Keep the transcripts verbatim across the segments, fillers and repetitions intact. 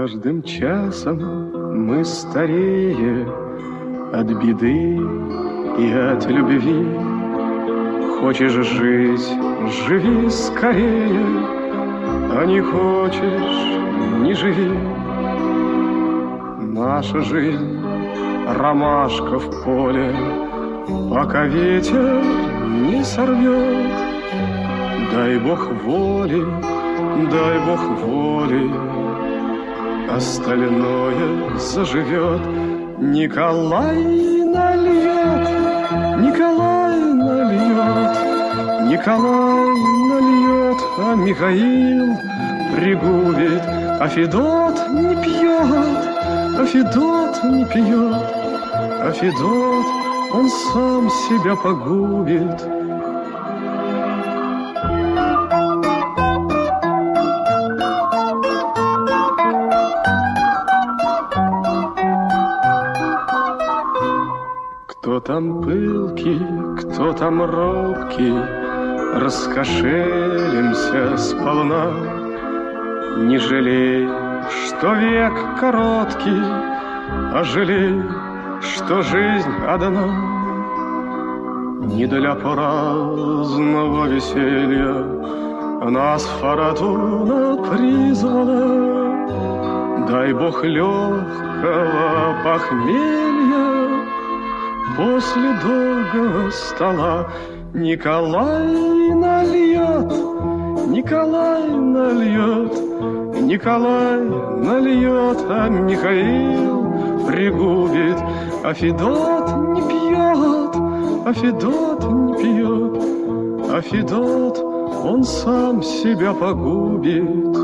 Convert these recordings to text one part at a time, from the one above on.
каждым часом мы старее от беды и от любви. Хочешь жить, живи скорее, а не хочешь, не живи. Наша жизнь — ромашка в поле, пока ветер не сорвет. Дай Бог воли, дай Бог воли, остальное заживет. Николай нальет, Николай нальет, Николай нальет, а Михаил пригубит, а Федот не пьет, а Федот не пьет, а Федот он сам себя погубит. Кто там пылкий, кто там робкий, раскошелимся сполна. Не жалей, что век короткий, а жалей, что жизнь одна. Не для праздного веселья нас фортуна призвана. Дай Бог легкого похмелья после долгого стола. Николай нальет, Николай нальет, Николай нальет, а Михаил пригубит, а Федот не пьет, а Федот не пьет, а Федот он сам себя погубит.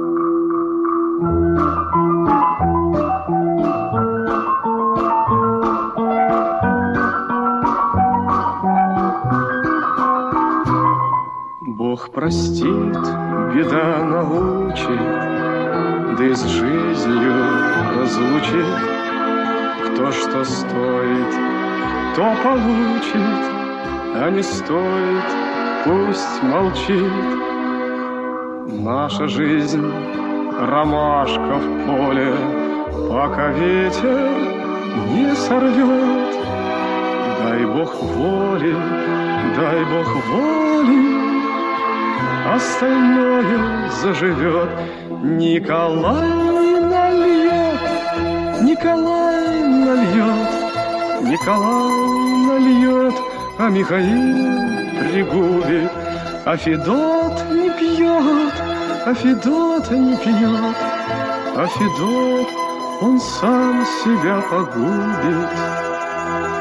Бог простит, беда научит, да и с жизнью разлучит. Кто что стоит, то получит, а не стоит, пусть молчит. Наша жизнь — ромашка в поле, пока ветер не сорвет. Дай Бог воли, дай Бог воли, остальное заживет. Николай нальет, Николай нальет, Николай нальет, а Михаил пригубит, а Федот не пьет, а Федот не пьет, а Федот он сам себя погубит.